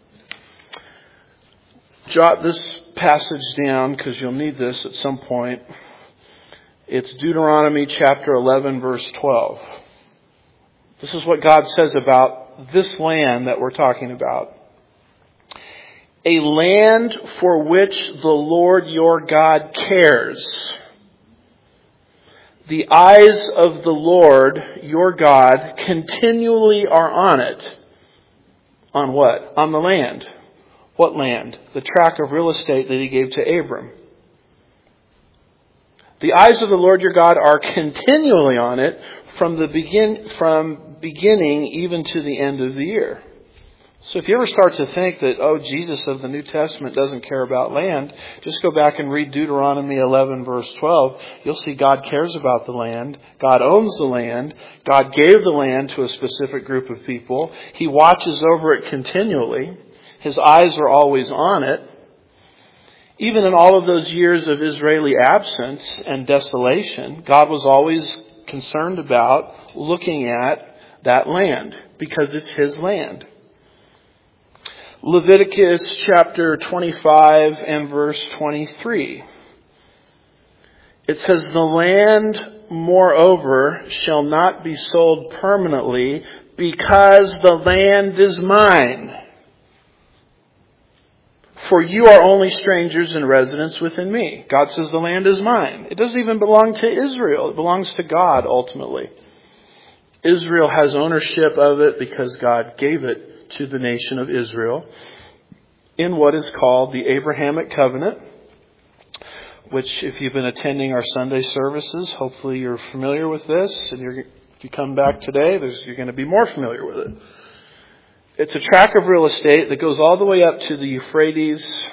Jot this passage down because you'll need this at some point. It's Deuteronomy chapter eleven, verse twelve. This is what God says about this land that we're talking about. A land for which the Lord your God cares. The eyes of the Lord your God continually are on it. On what? On the land. What land? The tract of real estate that He gave to Abram. The eyes of the Lord your God are continually on it from the begin from beginning even to the end of the year. So if you ever start to think that, oh, Jesus of the New Testament doesn't care about land, just go back and read Deuteronomy eleven, verse twelve. You'll see God cares about the land. God owns the land. God gave the land to a specific group of people. He watches over it continually. His eyes are always on it. Even in all of those years of Israeli absence and desolation, God was always concerned about looking at that land because it's His land. Leviticus chapter twenty-five and verse twenty-three. It says, the land, moreover, shall not be sold permanently because the land is mine. For you are only strangers and residents within me. God says the land is mine. It doesn't even belong to Israel. It belongs to God ultimately. Israel has ownership of it because God gave it to the nation of Israel in what is called the Abrahamic covenant. which if you've been attending our Sunday services, hopefully you're familiar with this. And you're, if you come back today, there's, you're going to be more familiar with it. It's a tract of real estate that goes all the way up to the Euphrates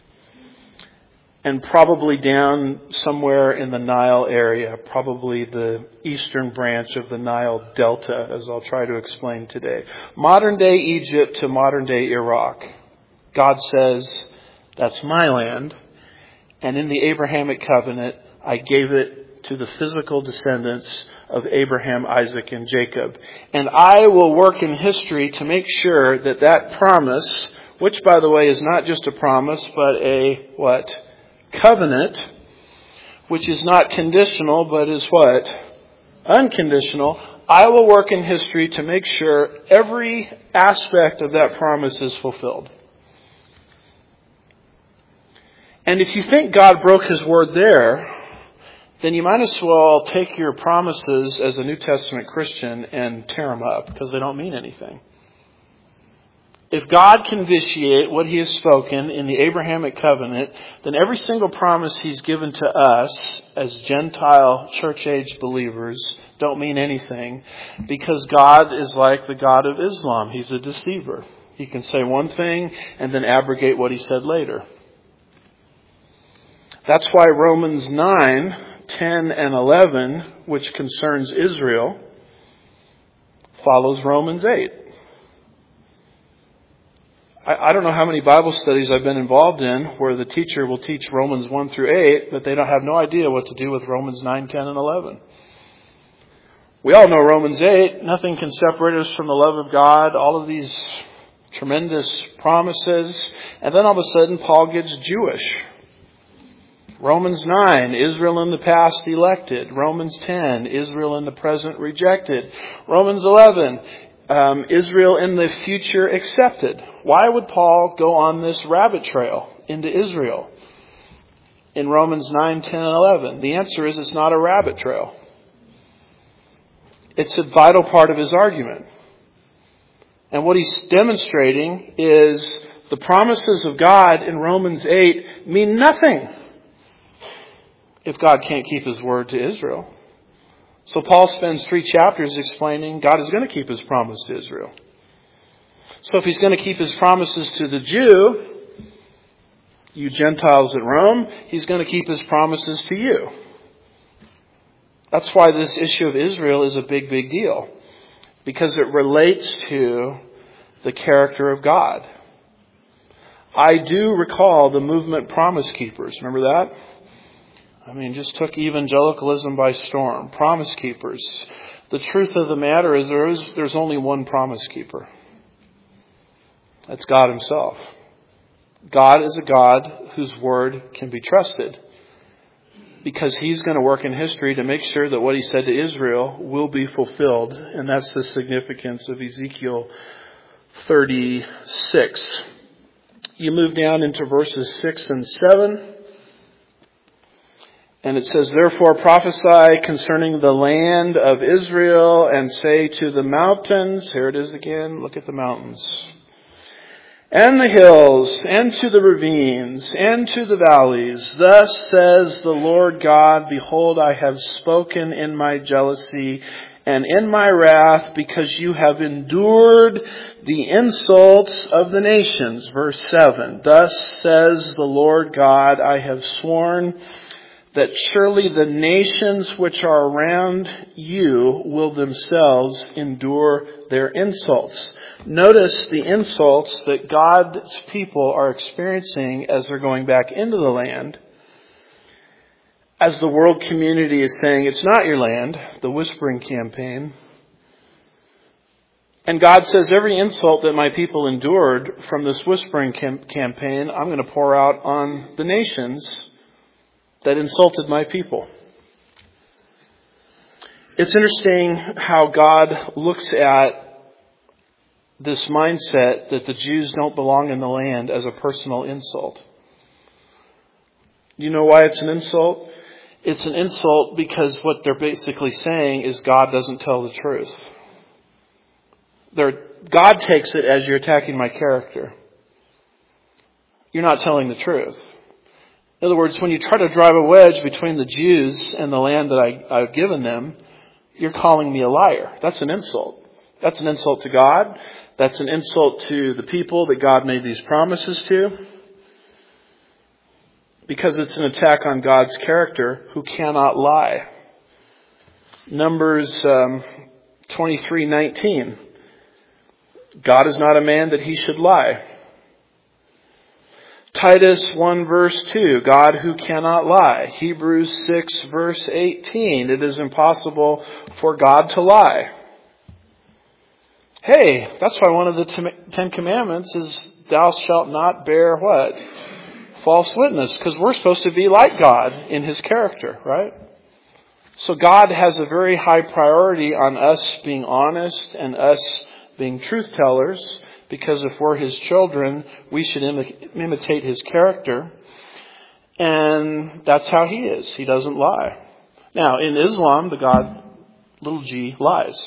and probably down somewhere in the Nile area, probably the eastern branch of the Nile Delta, as I'll try to explain today. Modern day Egypt to modern day Iraq. God says, that's my land. And in the Abrahamic covenant, I gave it to the physical descendants of Abraham, Isaac, and Jacob. And I will work in history to make sure that that promise, which by the way is not just a promise, but a what? Covenant, which is not conditional, but is what? Unconditional. I will work in history to make sure every aspect of that promise is fulfilled. And if you think God broke His word there, then you might as well take your promises as a New Testament Christian and tear them up, because they don't mean anything. If God can vitiate what He has spoken in the Abrahamic covenant, then every single promise He's given to us as Gentile church-age believers don't mean anything, because God is like the God of Islam. He's a deceiver. He can say one thing and then abrogate what He said later. That's why Romans nine, ten, and eleven, which concerns Israel, follows Romans eight. I don't know how many Bible studies I've been involved in where the teacher will teach Romans one through eight, but they don't have no idea what to do with Romans nine, ten, and eleven. We all know Romans eight. Nothing can separate us from the love of God. All of these tremendous promises. And then all of a sudden, Paul gets Jewish. Romans nine, Israel in the past elected. Romans ten, Israel in the present rejected. Romans eleven, Um, Israel in the future accepted. Why would Paul go on this rabbit trail into Israel in Romans nine, ten, and eleven? The answer is it's not a rabbit trail. It's a vital part of his argument. And what he's demonstrating is the promises of God in Romans eight mean nothing if God can't keep His word to Israel. So Paul spends three chapters explaining God is going to keep His promise to Israel. So if He's going to keep His promises to the Jew, you Gentiles at Rome, He's going to keep His promises to you. That's why this issue of Israel is a big, big deal. Because it relates to the character of God. I do recall the movement Promise Keepers. Remember that? I mean, just took evangelicalism by storm. Promise keepers. The truth of the matter is there is there's only one promise keeper. That's God Himself. God is a God whose word can be trusted, because He's going to work in history to make sure that what He said to Israel will be fulfilled. And that's the significance of Ezekiel thirty-six. You move down into verses six and seven. And it says, therefore prophesy concerning the land of Israel and say to the mountains, here it is again, look at the mountains, and the hills, and to the ravines, and to the valleys, thus says the Lord God, behold, I have spoken in my jealousy and in my wrath, because you have endured the insults of the nations. Verse seven, thus says the Lord God, I have sworn that surely the nations which are around you will themselves endure their insults. Notice the insults that God's people are experiencing as they're going back into the land. As the world community is saying, it's not your land, the whispering campaign. And God says, every insult that my people endured from this whispering cam- campaign, I'm going to pour out on the nations that insulted my people. It's interesting how God looks at this mindset that the Jews don't belong in the land as a personal insult. You know why it's an insult? It's an insult because what they're basically saying is God doesn't tell the truth. They're, God takes it as you're attacking my character. You're not telling the truth. In other words, when you try to drive a wedge between the Jews and the land that I, I've given them, you're calling me a liar. That's an insult. That's an insult to God. That's an insult to the people that God made these promises to. Because it's an attack on God's character, who cannot lie. Numbers um, twenty-three nineteen. God is not a man that he should lie. Titus one verse two, God who cannot lie. Hebrews six verse eighteen, it is impossible for God to lie. Hey, that's why one of the Ten Commandments is thou shalt not bear what? False witness, because we're supposed to be like God in his character, right? So God has a very high priority on us being honest and us being truth tellers, because if we're his children, we should imi- imitate his character. And that's how he is. He doesn't lie. Now, in Islam, the God, little g, lies.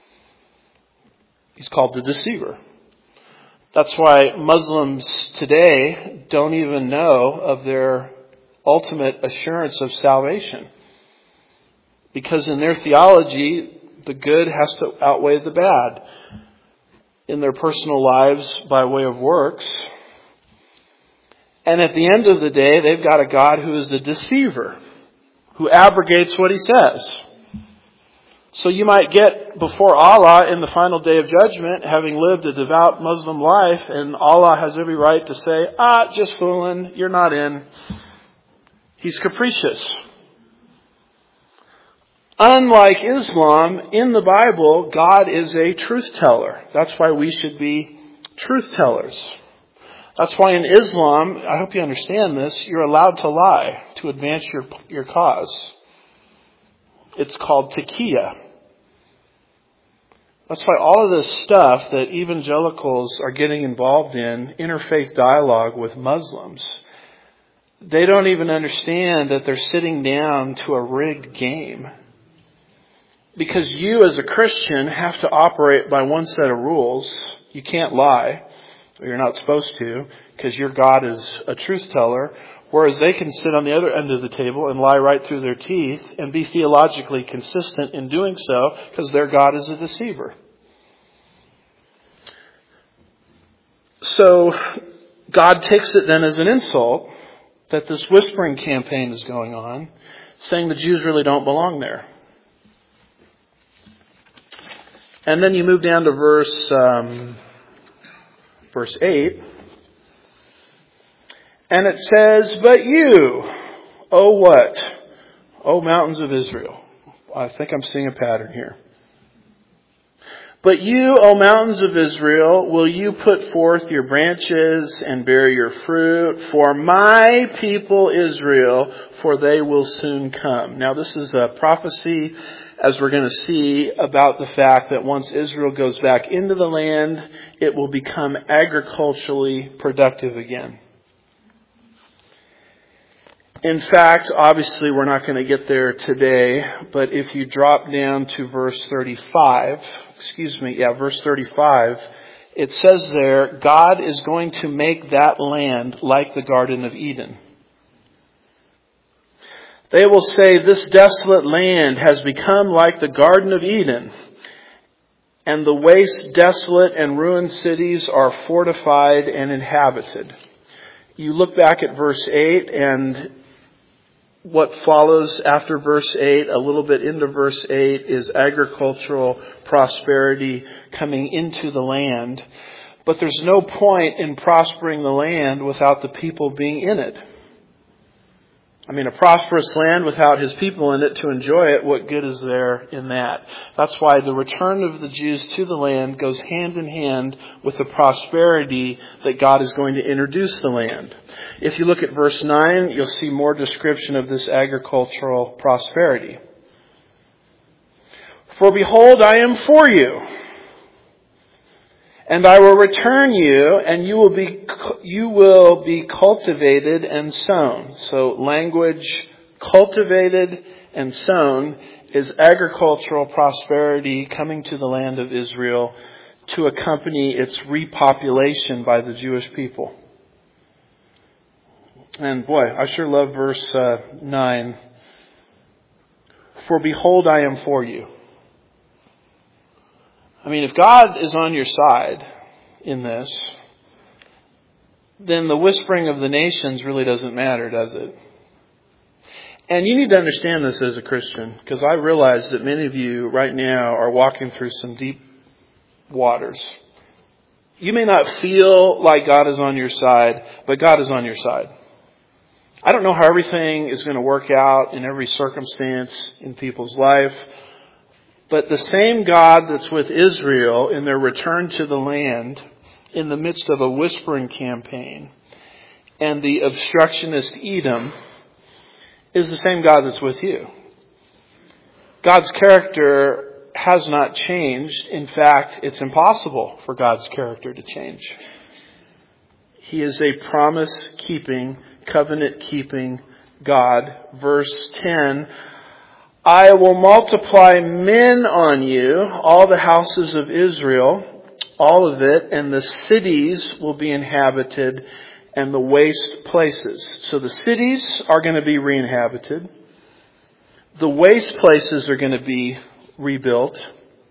He's called the deceiver. That's why Muslims today don't even know of their ultimate assurance of salvation. Because in their theology, the good has to outweigh the bad. In their personal lives by way of works. And at the end of the day, they've got a God who is the deceiver, who abrogates what he says. So you might get before Allah in the final day of judgment, having lived a devout Muslim life, and Allah has every right to say, ah, just fooling, you're not in. He's capricious. Unlike Islam, in the Bible, God is a truth teller. That's why we should be truth tellers. That's why in Islam, I hope you understand this, you're allowed to lie to advance your, your cause. It's called taqiyya. That's why all of this stuff that evangelicals are getting involved in, interfaith dialogue with Muslims, they don't even understand that they're sitting down to a rigged game. Because you as a Christian have to operate by one set of rules. You can't lie, or you're not supposed to, because your God is a truth teller. Whereas they can sit on the other end of the table and lie right through their teeth and be theologically consistent in doing so, because their God is a deceiver. So God takes it then as an insult that this whispering campaign is going on, saying the Jews really don't belong there. And then you move down to verse um, verse eight. And it says, but you, oh what? O mountains of Israel. I think I'm seeing a pattern here. But you, O mountains of Israel, will you put forth your branches and bear your fruit for my people Israel, for they will soon come. Now this is a prophecy, as we're going to see, about the fact that once Israel goes back into the land, it will become agriculturally productive again. In fact, obviously we're not going to get there today, but if you drop down to verse thirty-five, excuse me, yeah, verse thirty-five, it says there, God is going to make that land like the Garden of Eden. They will say, this desolate land has become like the Garden of Eden, and the waste, desolate, and ruined cities are fortified and inhabited. You look back at verse eight, and what follows after verse eight, a little bit into verse eight, is agricultural prosperity coming into the land. But there's no point in prospering the land without the people being in it. I mean, a prosperous land without his people in it to enjoy it, what good is there in that? That's why the return of the Jews to the land goes hand in hand with the prosperity that God is going to introduce the land. If you look at verse nine, you'll see more description of this agricultural prosperity. For behold, I am for you, and I will return you, and you will be you will be cultivated and sown. So language, cultivated and sown, is agricultural prosperity coming to the land of Israel to accompany its repopulation by the Jewish people. And boy, I sure love verse uh, nine. For behold, I am for you. I mean, if God is on your side in this, then the whispering of the nations really doesn't matter, does it? And you need to understand this as a Christian, because I realize that many of you right now are walking through some deep waters. You may not feel like God is on your side, but God is on your side. I don't know how everything is going to work out in every circumstance in people's life, but the same God that's with Israel in their return to the land in the midst of a whispering campaign and the obstructionist Edom is the same God that's with you. God's character has not changed. In fact, it's impossible for God's character to change. He is a promise-keeping, covenant-keeping God. Verse ten, I will multiply men on you, all the houses of Israel, all of it, and the cities will be inhabited and the waste places. So the cities are going to be re-inhabited. The waste places are going to be rebuilt.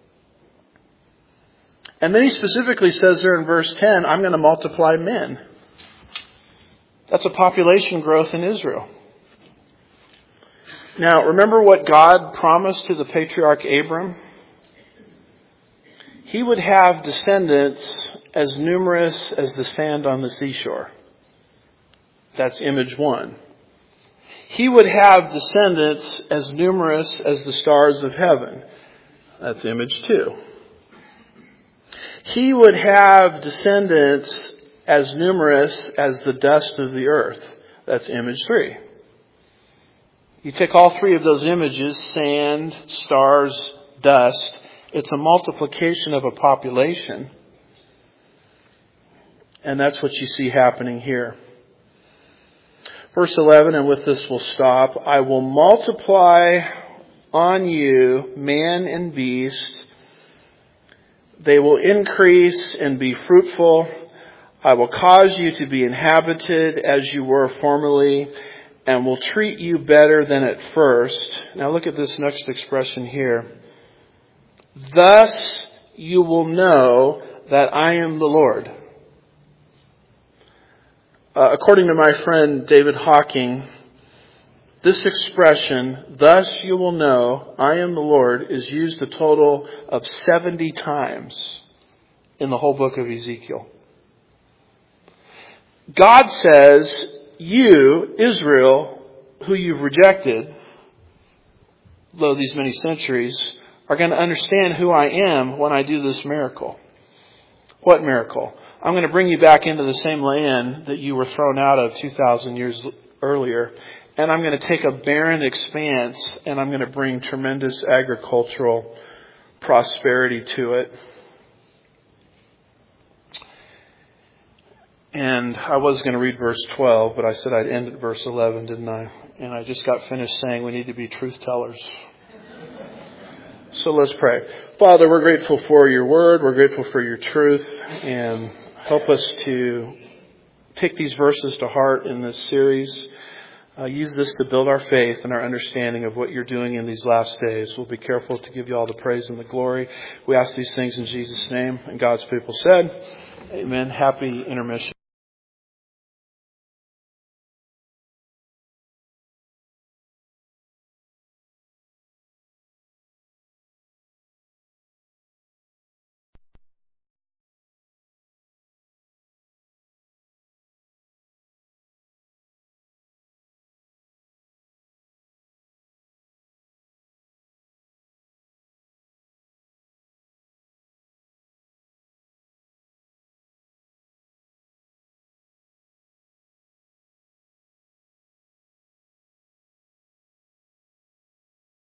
And then he specifically says there in verse ten, I'm going to multiply men. That's a population growth in Israel. Now, remember what God promised to the patriarch Abram? He would have descendants as numerous as the sand on the seashore. That's image one. He would have descendants as numerous as the stars of heaven. That's image two. He would have descendants as numerous as the dust of the earth. That's image three. You take all three of those images, sand, stars, dust, it's a multiplication of a population. And that's what you see happening here. Verse eleven, and with this we'll stop. I will multiply on you man and beast. They will increase and be fruitful. I will cause you to be inhabited as you were formerly, and will treat you better than at first. Now look at this next expression here. Thus you will know that I am the Lord. Uh, according to my friend David Hawking, this expression, thus you will know I am the Lord, is used a total of seventy times in the whole book of Ezekiel. God says, you, Israel, who you've rejected, lo, these many centuries, are going to understand who I am when I do this miracle. What miracle? I'm going to bring you back into the same land that you were thrown out of two thousand years earlier. And I'm going to take a barren expanse and I'm going to bring tremendous agricultural prosperity to it. And I was going to read verse twelve, but I said I'd end at verse eleven, didn't I? And I just got finished saying we need to be truth tellers. So let's pray. Father, we're grateful for your word. We're grateful for your truth. And help us to take these verses to heart in this series. Uh, use this to build our faith and our understanding of what you're doing in these last days. We'll be careful to give you all the praise and the glory. We ask these things in Jesus' name. And God's people said, amen. Happy intermission.